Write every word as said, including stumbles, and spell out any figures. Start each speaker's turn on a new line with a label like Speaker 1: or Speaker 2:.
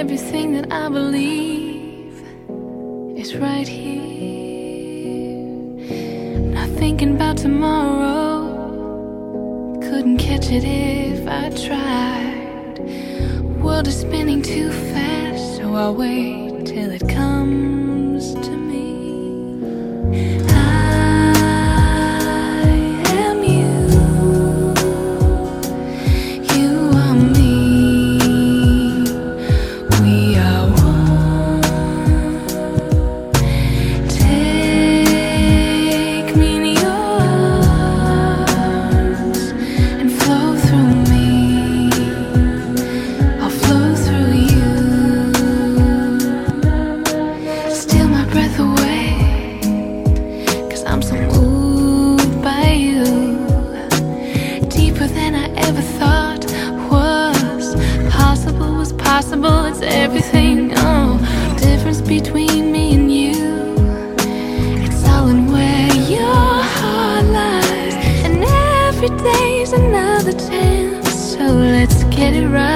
Speaker 1: everything that I believe is right here. Not thinking about tomorrow, couldn't catch it if I tried. World is spinning too fast, so I'll wait till it comes to me. I'm so moved by you, deeper than I ever thought was possible, was possible. It's everything, oh, difference between me and you. It's all in where your heart lies, and every day's another chance. So let's get it right.